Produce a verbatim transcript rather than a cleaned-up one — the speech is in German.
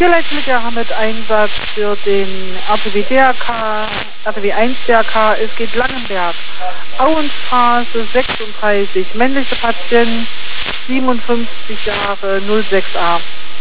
Vierleitblicke haben mit Einsatz für den R T W D R K, R T W eins D R K, es geht Langenberg. Auensphase sechsunddreißig, männliche Patient, siebenundfünfzig Jahre, null sechs a.